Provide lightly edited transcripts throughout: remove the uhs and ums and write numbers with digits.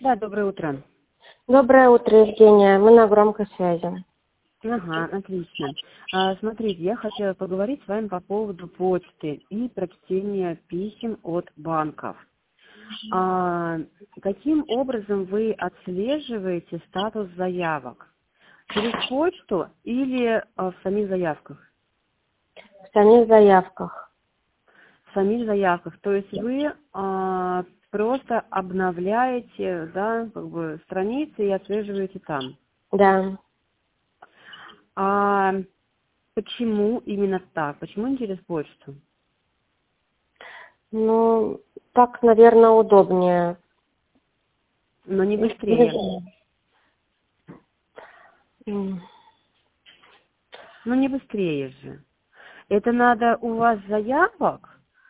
Да, доброе утро. Доброе утро, Евгения. Мы на громкой связи. Ага, отлично. Смотрите, я хотела поговорить с вами по поводу почты и прочтения писем от банков. Каким образом вы отслеживаете статус заявок? Через почту или в самих заявках? В самих заявках. В самих заявках. То есть вы просто обновляете, да, как бы страницы и отслеживаете там. Да. Почему именно так? Почему не через почту? Ну, так, наверное, удобнее. Но не быстрее. Ну не быстрее же. Это надо у вас заявок,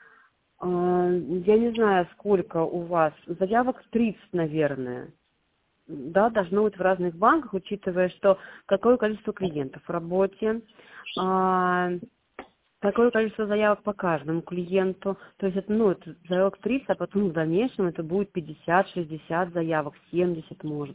я не знаю, сколько у вас, заявок 30, наверное. Да, должно быть в разных банках, учитывая, что какое количество клиентов в работе, какое количество заявок по каждому клиенту. То есть это, это заявок 30, а потом в дальнейшем это будет 50, 60 заявок, 70 может.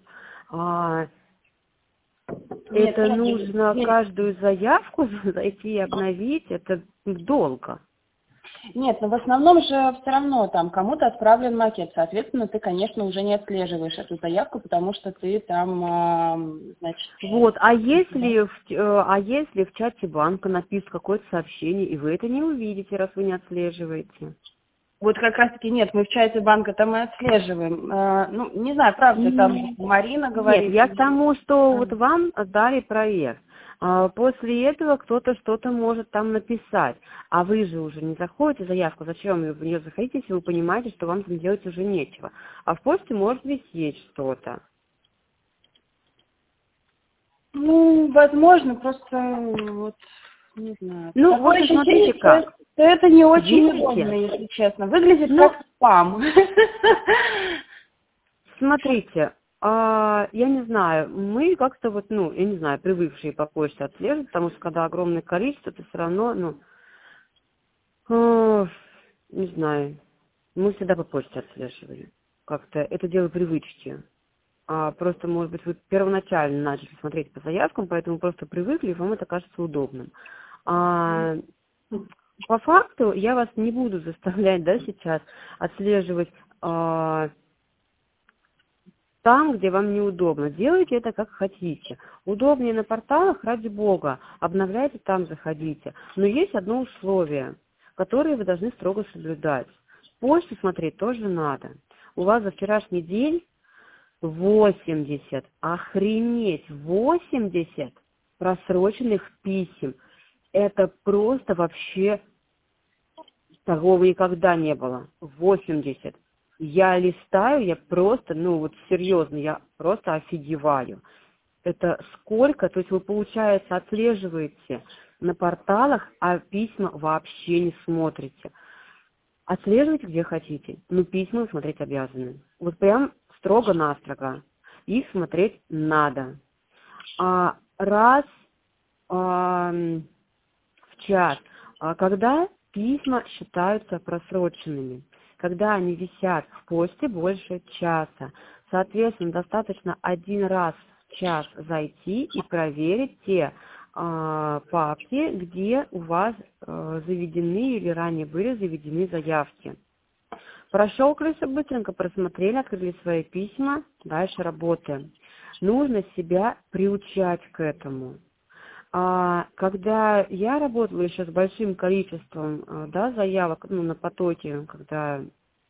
Нет, Это нужно каждую заявку зайти и обновить, это долго. Нет, но в основном же все равно там кому-то отправлен макет, соответственно, ты, конечно, уже не отслеживаешь эту заявку, потому что ты там, значит... Вот, а если в чате банка напишут какое-то сообщение, и вы это не увидите, раз вы не отслеживаете? Вот как раз-таки нет, мы в чате банка там и отслеживаем. Ну, не знаю, правда, там Марина говорит... Нет, я к тому, что вот вам дали проект. После этого кто-то что-то может там написать, а вы же уже не заходите в заявку, зачем вы в нее заходите, если вы понимаете, что вам там делать уже нечего. А в почте может висеть что-то. Ну, возможно, просто вот, не знаю. Ну, Такое вот смотрите ощущение, как. что это не очень Видите? удобно, если честно. Выглядит Ну, как спам. смотрите, я не знаю, мы как-то вот, я не знаю, привыкшие по почте отслеживать, потому что когда огромное количество, то все равно, не знаю, мы всегда по почте отслеживали. Как-то это дело привычки. Просто, может быть, вы первоначально начали смотреть по заявкам, поэтому просто привыкли, и вам это кажется удобным. По факту я вас не буду заставлять, да, сейчас отслеживать там, где вам неудобно. Делайте это как хотите. Удобнее на порталах, ради бога. Обновляйте там, заходите. Но есть одно условие, которое вы должны строго соблюдать. Почту смотреть тоже надо. У вас за вчерашний день 80, охренеть, 80 просроченных писем. Это просто вообще, такого никогда не было. 80. Я листаю, я просто, серьезно, я просто офигеваю. Это сколько, то есть вы, получается, отслеживаете на порталах, а письма вообще не смотрите. Отслеживайте где хотите, но письма смотреть обязаны. Вот прям строго-настрого. Их смотреть надо. Раз в час, когда письма считаются просроченными, когда они висят в почте больше часа. Соответственно, достаточно один раз в час зайти и проверить те папки, где у вас заведены или ранее были заведены заявки. Прощелкали все быстренько, просмотрели, открыли свои письма, дальше работаем. Нужно себя приучать к этому. Когда я работала еще с большим количеством заявок на потоке, когда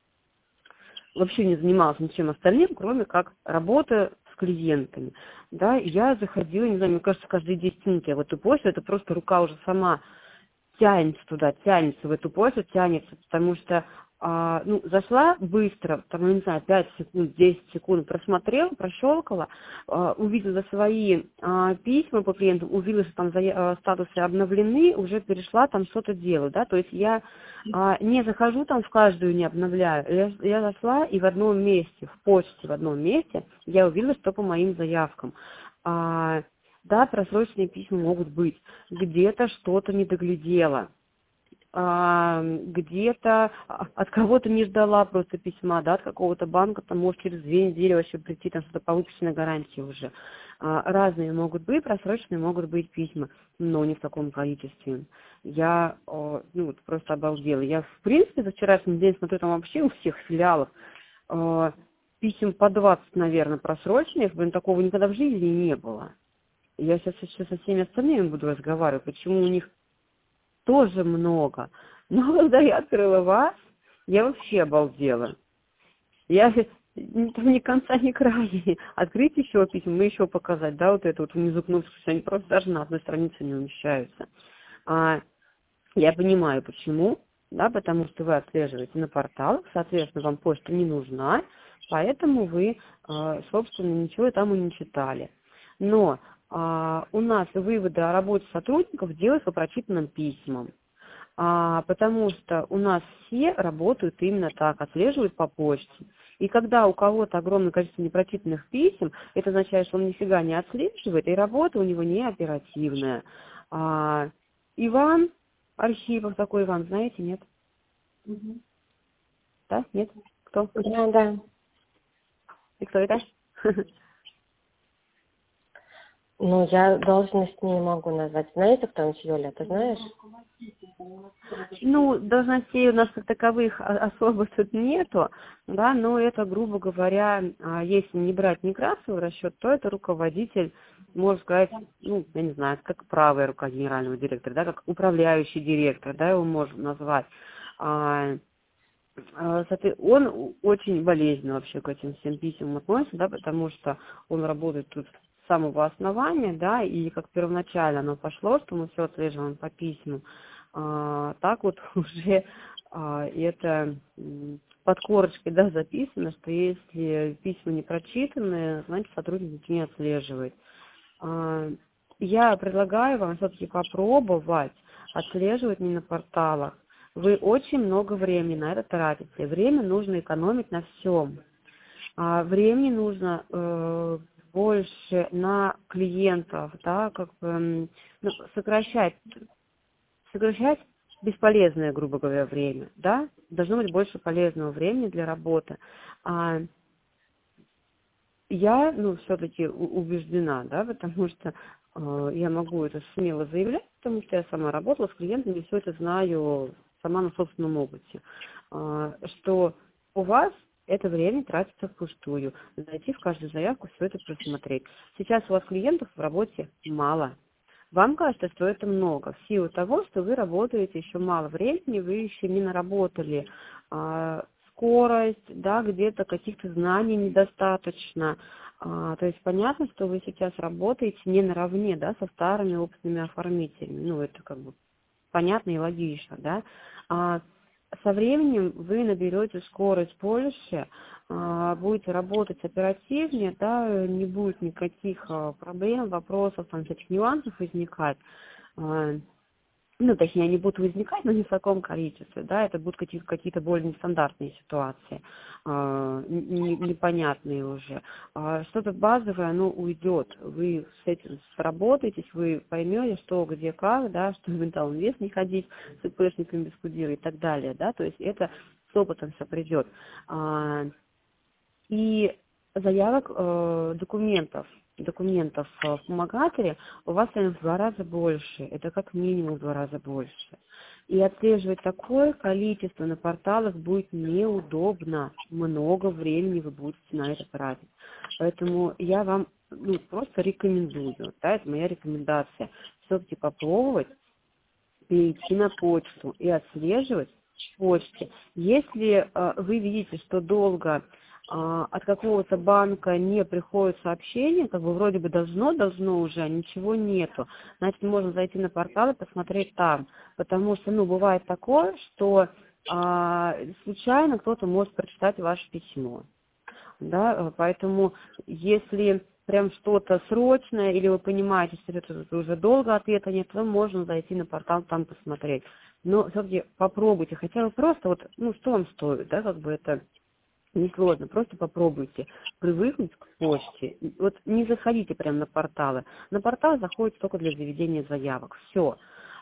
вообще не занималась ничем остальным, кроме как работа с клиентами, я заходила, не знаю, мне кажется, каждые 10 минут я в эту почту, это просто рука уже сама тянется туда, тянется в эту почту, тянется, потому что зашла быстро, там, не знаю, 5 секунд, 10 секунд, просмотрела, прощелкала, увидела свои письма по клиентам, увидела, что там статусы обновлены, уже перешла, там что-то делаю, то есть я не захожу там в каждую, не обновляю, я зашла и в одном месте, в почте в одном месте, я увидела, что по моим заявкам. Просроченные письма могут быть, где-то что-то не доглядела. где-то от кого-то не ждала просто письма, да, от какого-то банка, там может через 2 недели вообще прийти, там что-то по выпущенной гарантии уже. Разные могут быть, просроченные могут быть письма, но не в таком количестве. Я просто обалдела. Я, в принципе, за вчерашний день смотрю, там вообще у всех филиалов писем по 20, наверное, просроченных, такого никогда в жизни не было. Я сейчас еще со всеми остальными буду разговаривать, почему у них тоже много. Но когда я открыла вас, я вообще обалдела. Я ни конца, ни края. Открыть еще письма, мы еще показать, да, вот это вот внизу кнопки, что они просто даже на одной странице не умещаются. Я понимаю, почему, да, потому что вы отслеживаете на порталах, соответственно, вам почта не нужна, поэтому вы, собственно, ничего там и не читали. Но у нас выводы о работе сотрудников делают по прочитанным письмам, потому что у нас все работают именно так, отслеживают по почте. И когда у кого-то огромное количество непрочитанных писем, это означает, что он нифига не отслеживает, и работа у него не оперативная. Иван Архипов, такой Иван, знаете, нет? Угу. Да, нет? Кто? Да. И кто это? Ну, я должность не могу назвать. Знаете, кто он, Юля, ты знаешь? Ну, должностей у нас как таковых особо тут нету, да, но это, грубо говоря, если не брать Некрасова в расчет, то это руководитель, можно сказать, я не знаю, как правая рука генерального директора, да, как управляющий директор, да, его можно назвать. Он очень болезненно вообще к этим всем письмам относится, да, потому что он работает тут с самого основания, да, и как первоначально оно пошло, что мы все отслеживаем по письмам, так вот уже это под корочкой, да, записано, что если письма не прочитаны, значит, сотрудник не отслеживает. Я предлагаю вам все-таки попробовать отслеживать не на порталах. Вы очень много времени на это тратите. Время нужно экономить на всем. Времени нужно больше на клиентов, да, как бы сокращать бесполезное, грубо говоря, время, да, должно быть больше полезного времени для работы. Я, все-таки убеждена, да, потому что я могу это смело заявлять, потому что я сама работала с клиентами, все это знаю сама на собственном опыте, что у вас это время тратится впустую, зайти в каждую заявку, все это просмотреть. Сейчас у вас клиентов в работе мало. Вам кажется, что это много, в силу того, что вы работаете еще мало времени, вы еще не наработали скорость, да, где-то каких-то знаний недостаточно. То есть понятно, что вы сейчас работаете не наравне, да, со старыми опытными оформителями. Это как бы понятно и логично, да. Со временем вы наберете скорость больше, будете работать оперативнее, да, не будет никаких проблем, вопросов, там, всяких нюансов возникать. Точнее, они будут возникать, но не в таком количестве, да, это будут какие-то более нестандартные ситуации, непонятные уже. Что-то базовое, оно уйдет, вы с этим сработаетесь, вы поймете, что, где, как, да, что в ментальный вес не ходить, с ИПшниками без кудира и так далее, да, то есть это с опытом все придет. И заявок, документов в вспомогателе у вас в 2 раза больше, это как минимум в 2 раза больше. И отслеживать такое количество на порталах будет неудобно, много времени вы будете на это тратить. Поэтому я вам просто рекомендую, да, это моя рекомендация, все-таки попробовать перейти на почту и отслеживать почте. Если вы видите, что долго от какого-то банка не приходит сообщение, как бы вроде бы должно уже, а ничего нету, значит, можно зайти на портал и посмотреть там, потому что, бывает такое, что случайно кто-то может прочитать ваше письмо, да, поэтому если прям что-то срочное, или вы понимаете, что это уже долго ответа нет, то можно зайти на портал, там посмотреть. Но все-таки попробуйте, хотя бы просто что вам стоит, да, как бы это несложно, просто попробуйте привыкнуть к почте. Не заходите прямо на порталы. На портал заходите только для заведения заявок. Все.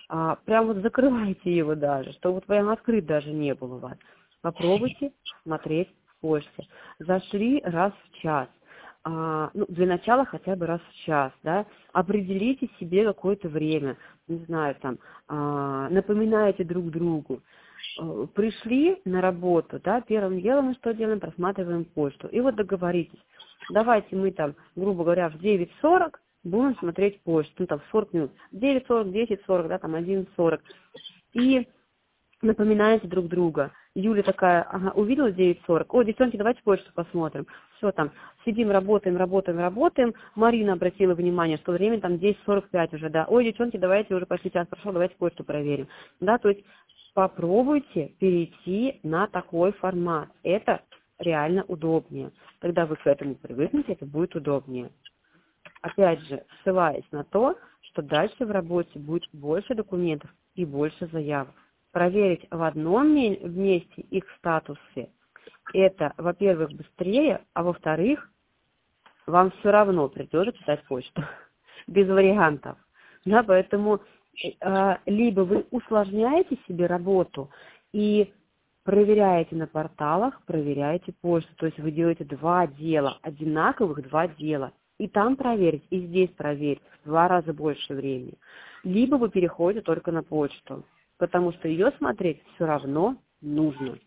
Прям вот закрывайте его даже, чтобы вот прям открыт даже не был у вас. Попробуйте смотреть в почте. Зашли раз в час. Для начала хотя бы раз в час, да, определите себе какое-то время, не знаю, там, напоминайте друг другу. Пришли на работу, да, первым делом мы что делаем? Просматриваем почту. И вот договоритесь, давайте мы там, грубо говоря, в 9:40 будем смотреть почту, там, 40 минут, 9:40, 10:40, да, там, 11:40. И напоминаете друг друга. Юля такая, увидела 9:40, девчонки, давайте почту посмотрим. Все там, сидим, работаем. Марина обратила внимание, что время там 10:45 уже, да. Девчонки, давайте уже почти час прошел, давайте почту проверим. Да, то есть попробуйте перейти на такой формат. Это реально удобнее. Когда вы к этому привыкнете, это будет удобнее. Опять же, ссылаясь на то, что дальше в работе будет больше документов и больше заявок. Проверить в одном месте их статусы, это, во-первых, быстрее, а во-вторых, вам все равно придется читать почту. Без вариантов. Да, поэтому либо вы усложняете себе работу и проверяете на порталах, проверяете почту. То есть вы делаете два дела, одинаковых два дела. И там проверить, и здесь проверить в 2 раза больше времени. Либо вы переходите только на почту, потому что ее смотреть все равно нужно.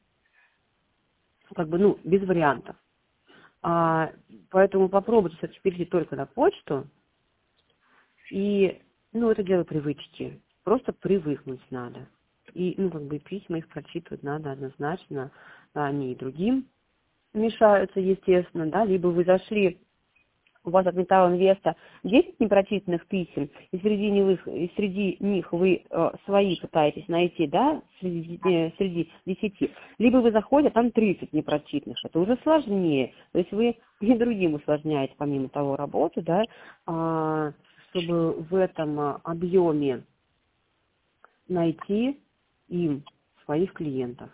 Без вариантов. Поэтому попробуйте все-таки перейти только на почту. И, это дело привычки. Просто привыкнуть надо. И, письма их прочитывать надо однозначно. Они и другим мешаются, естественно, да. Либо вы зашли, у вас от Металл Инвеста 10 непрочитанных писем, и среди них вы свои пытаетесь найти, да, среди 10. Либо вы заходите, там 30 непрочитанных. Это уже сложнее. То есть вы и другим усложняете, помимо того, работу, да, чтобы в этом объеме найти им своих клиентов.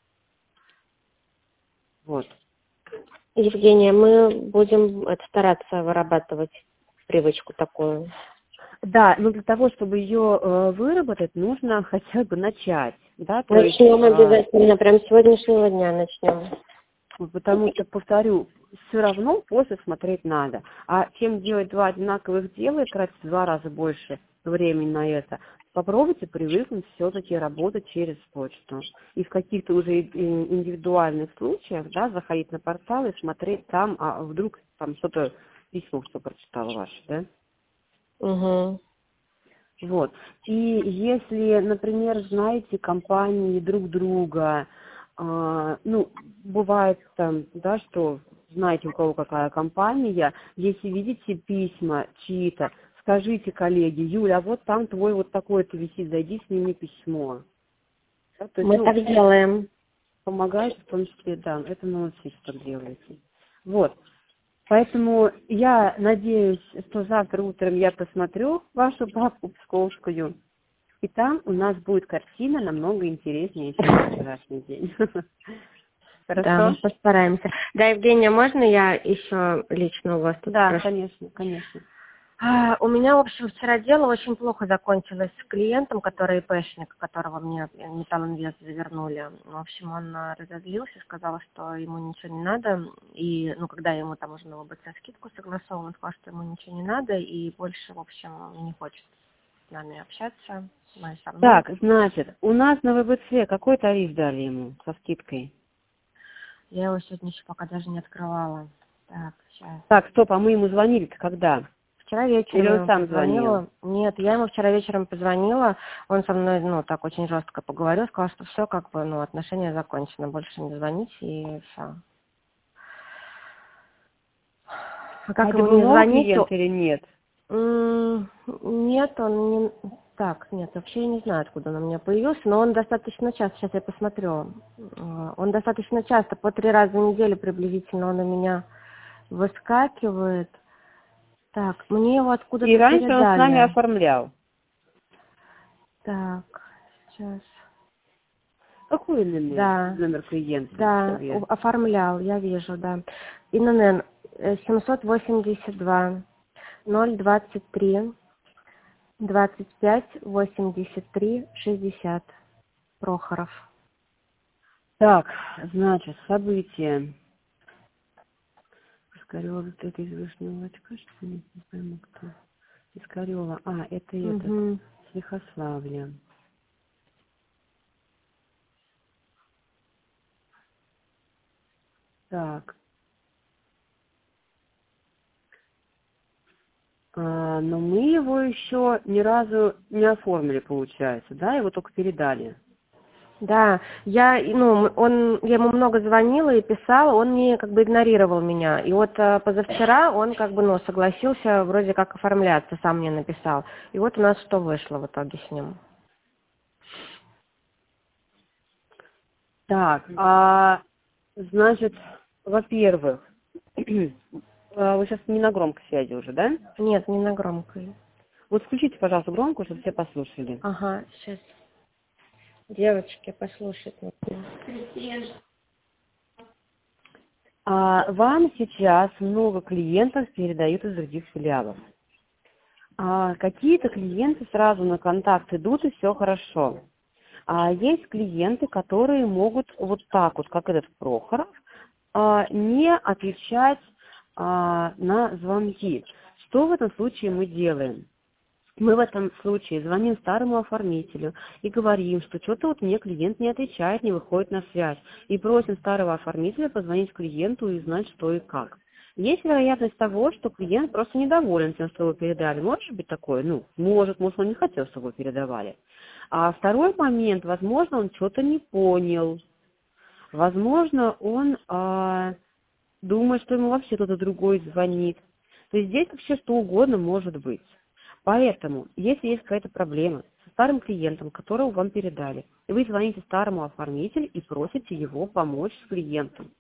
Вот. Евгения, мы будем стараться вырабатывать привычку такую. Да, но для того, чтобы ее выработать, нужно хотя бы начать. Да? Начнем обязательно, прям с сегодняшнего дня начнем. Потому что, повторю, все равно после смотреть надо. А чем делать два одинаковых дела и тратить в 2 раза больше времени на это, попробуйте привыкнуть все-таки работать через почту. И в каких-то уже индивидуальных случаях, да, заходить на портал и смотреть там, а вдруг там что-то письмо, что прочитала ваше, да? Угу. Вот. И если, например, знаете компании друг друга, бывает там, да, что знаете, у кого какая компания, если видите письма чьи-то, скажите коллеге: Юля, а вот там твой вот такой-то висит, зайди, сними письмо. Да, то есть, мы так делаем. Помогает, в том числе, да, это молодцы, что так делаете. Вот. Поэтому я надеюсь, что завтра утром я посмотрю вашу папку псковскую, и там у нас будет картина намного интереснее, чем вчерашний день. Хорошо? Да, постараемся. Да, Евгения, можно я еще лично у вас тут спрошу? Конечно. У меня, в общем, вчера дело очень плохо закончилось с клиентом, который ИПшник, которого мне Металл Инвест завернули. В общем, он разозлился, сказал, что ему ничего не надо. И, когда ему там уже на ОБЦ скидку согласовал, он сказал, что ему ничего не надо, и больше, в общем, не хочет с нами общаться. Так, значит, у нас на ВБЦ какой тариф дали ему со скидкой? Я его сегодня еще пока даже не открывала. Так, сейчас. Так, стоп, а мы ему звонили-то когда? Вчера вечером. Или он сам звонил? Нет, я ему вчера вечером позвонила, он со мной, так очень жестко поговорил, сказал, что все, отношения закончены, больше не звонить, и все. А как ему не звонить? Клиент или нет? Нет, он не... Так, нет, вообще я не знаю, откуда он у меня появился, но он достаточно часто, сейчас я посмотрю, он достаточно часто, по 3 раза в неделю приблизительно он у меня выскакивает. Так, мне его откуда-то передали. И раньше он с нами оформлял. Так, сейчас. Какой номер? Да. Номер клиента? Да, оформлял, я вижу, да. ИНН 782 023 258360. Прохоров. Так, значит, событие. Пискарева, это из Вышнего Лотка, что ли? Не пойму, кто. Пискарева. Это этот. Угу. С Лихославля. Так. Но мы его еще ни разу не оформили, получается, да? Его только передали. Да, я ему много звонила и писала, он не как бы игнорировал меня. И вот позавчера он как бы, согласился вроде как оформляться, сам мне написал. И вот у нас что вышло в итоге с ним. Так, значит, во-первых, вы сейчас не на громкой связи уже, да? Нет, не на громкой. Вот включите, пожалуйста, громкую, чтобы все послушали. Ага, сейчас. Девочки, послушать. Вам сейчас много клиентов передают из других филиалов. Какие-то клиенты сразу на контакт идут, и все хорошо. Есть клиенты, которые могут вот так вот, как этот Прохоров, не отвечать на звонки. Что в этом случае мы делаем? Мы в этом случае звоним старому оформителю и говорим, что что-то вот мне клиент не отвечает, не выходит на связь. И просим старого оформителя позвонить клиенту и узнать, что и как. Есть вероятность того, что клиент просто недоволен тем, что вы передали. Может быть такое? Может он не хотел, чтобы вы передавали. А второй момент, возможно, он что-то не понял. Возможно, он думает, что ему вообще кто-то другой звонит. То есть здесь вообще что угодно может быть. Поэтому, если есть какая-то проблема со старым клиентом, которого вам передали, и вы звоните старому оформителю и просите его помочь с клиентом.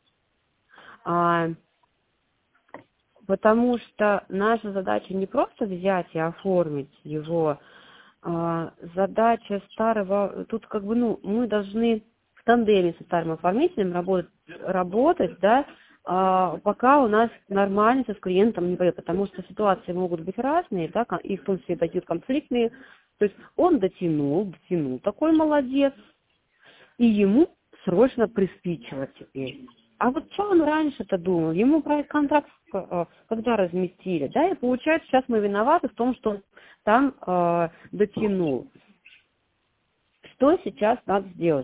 Потому что наша задача не просто взять и оформить его, задача старого, тут мы должны в тандеме со старым оформителем работать, да, пока у нас нормально с клиентом не пойдет, потому что ситуации могут быть разные, да, и в том числе такие конфликтные. То есть он дотянул, такой молодец, и ему срочно приспичило теперь. А вот что он раньше-то думал? Ему проект контракт когда разместили, да, и получается, сейчас мы виноваты в том, что он там дотянул. Что сейчас надо сделать?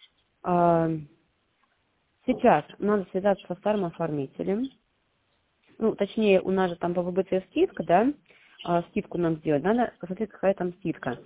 Сейчас надо связаться со старым оформителем. Точнее, у нас же там по ВБЦ скидка, да? Скидку нам сделать. Надо посмотреть, какая там скидка.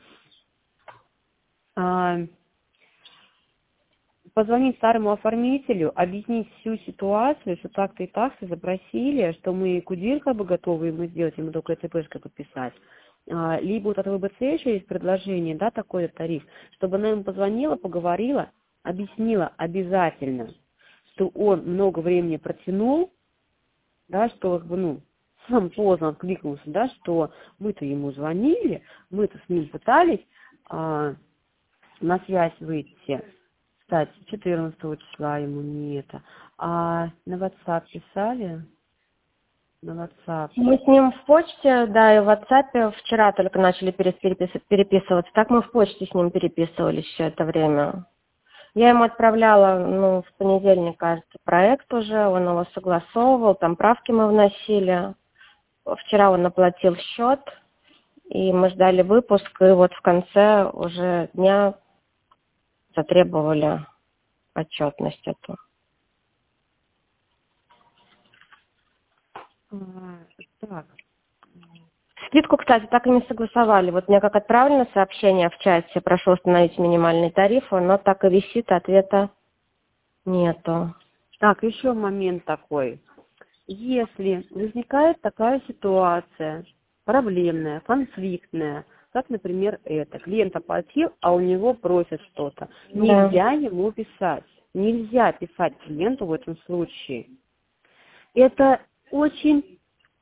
Позвонить старому оформителю, объяснить всю ситуацию, что так-то и так-то запросили, что мы КУДИР готовы ему сделать, ему только ЦПшкой подписать. Либо вот от ВБЦ еще есть предложение, да, такой тариф, чтобы она ему позвонила, поговорила, объяснила обязательно, что он много времени протянул, да, что сам поздно откликнулся, да, что мы-то ему звонили, мы-то с ним пытались на связь выйти. Кстати, 14 числа ему не это. А на WhatsApp писали? На WhatsApp. Мы с ним в почте, да, и в WhatsApp вчера только начали переписываться. Так мы в почте с ним переписывались все это время. Я ему отправляла, в понедельник, кажется, проект уже, он его согласовывал, там правки мы вносили. Вчера он оплатил счет, и мы ждали выпуск, и вот в конце уже дня затребовали отчетность эту. Так. Скидку, кстати, так и не согласовали. Вот мне как отправлено сообщение в чате, прошу установить минимальный тариф, но так и висит, ответа нету. Так, еще момент такой. Если возникает такая ситуация, проблемная, конфликтная, как, например, клиент оплатил, а у него просят что-то, нельзя ему писать. Нельзя писать клиенту в этом случае. Это очень...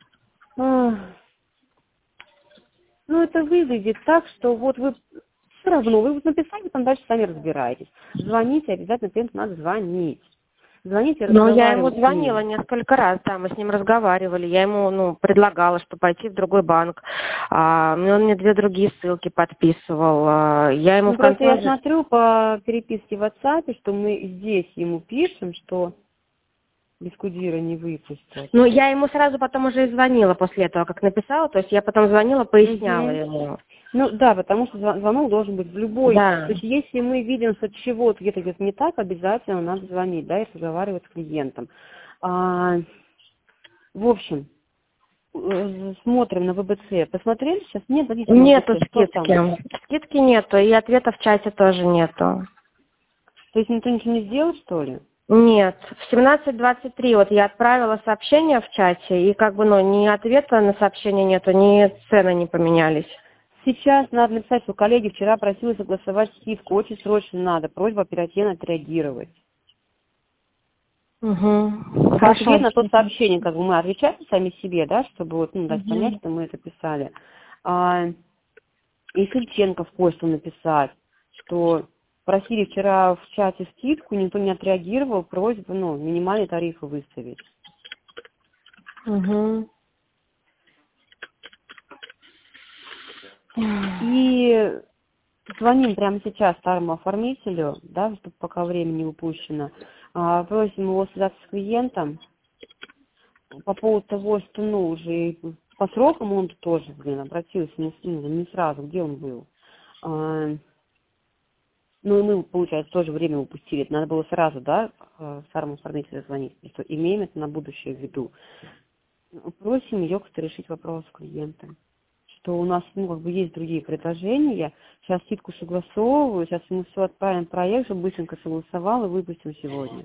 это выглядит так, что вот вы все равно, вы написали, там дальше сами разбираетесь. Звоните, обязательно клиенту надо звонить. Звоните, Ну, я ему разговаривайте с ним. звонила несколько раз, да, мы с ним разговаривали. Я ему, предлагала, что пойти в другой банк. Он мне 2 другие ссылки подписывал. Я ему в Просто я конце... смотрю по переписке в WhatsApp, что мы здесь ему пишем, что Бескудира не выпустят. Ну, я ему сразу потом уже и звонила после этого, как написала. То есть я потом звонила, поясняла ему. Ну да, потому что звонок должен быть в любой. Да. То есть если мы видим, что чего-то где-то идет не так, обязательно надо звонить, да, и разговаривать с клиентом. В общем, смотрим на ВБЦ. Посмотрели сейчас? Нет, звоните на Нету ВБЦ. Что там? скидки. Скидки нету, и ответа в чате тоже нету. То есть никто ничего не сделал, что ли? Нет, в 17:23 вот я отправила сообщение в чате, и ни ответа на сообщение нету, ни цены не поменялись. Сейчас надо написать, что коллеги вчера просили согласовать скидку. Очень срочно надо. Просьба оперативно отреагировать. Угу. Ответ на то сообщение, мы отвечаем сами себе, да, чтобы дать понять, что мы это писали. И Сельченко в почту написать, что просили вчера в чате скидку, никто не отреагировал, просьба, минимальные тарифы выставить. Угу. И звоним прямо сейчас старому оформителю, да, чтобы пока время не упущено. Просим его связаться с клиентом по поводу того, что, уже по срокам он тоже, обратился не сразу, где он был. И мы, получается, тоже время упустили. Это надо было сразу, да, старому оформителю звонить, что имеем это на будущее в виду. Просим ее как-то решить вопрос с клиентом. Что у нас, есть другие предложения. Сейчас скидку согласовываю, сейчас мы все отправим в проект, чтобы быстренько согласовал и выпустим сегодня.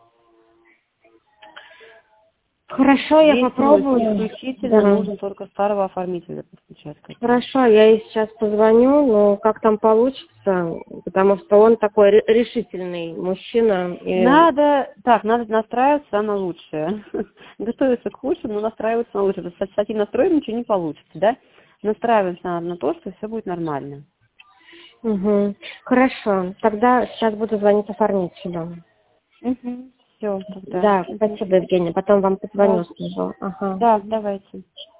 Хорошо, я попробую. Исключительно нужно только старого оформителя подключать. Хорошо, я ей сейчас позвоню, но как там получится, потому что он такой решительный мужчина. Надо настраиваться на лучшее. Готовиться к худшему, но настраиваться на лучшее. С таким настроем ничего не получится, да? Настраиваемся на то, что все будет нормально. Угу. Хорошо, тогда сейчас буду звонить оформителю. Угу. Все, тогда. Да, спасибо, Евгения. Потом вам позвоню. Да, давайте.